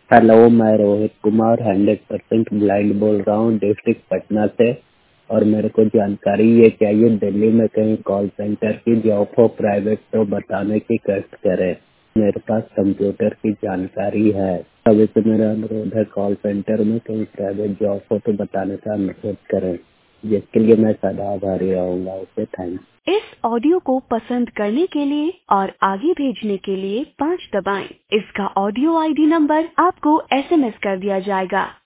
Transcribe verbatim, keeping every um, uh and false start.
Hello, मैं Rohit Kumar hundred percent blind बोल रहा हूँ डिस्ट्रिक्ट पटना से। और मेरे को जानकारी ये चाहिए, दिल्ली में कहीं कॉल सेंटर की जॉब हो प्राइवेट तो बताने की कष्ट करें। मेरे पास कंप्यूटर की जानकारी है। अभी तो मेरा अनुरोध है, कॉल सेंटर में कहीं प्राइवेट जॉब हो तो बताने का अनुरोध करें, जिसके लिए मैं सदा आभारी रहूंगा। Okay, thanks. इस ऑडियो को पसंद करने के लिए और आगे भेजने के लिए पाँच दबाएं। इसका ऑडियो आईडी नंबर आपको एसएमएस कर दिया जाएगा।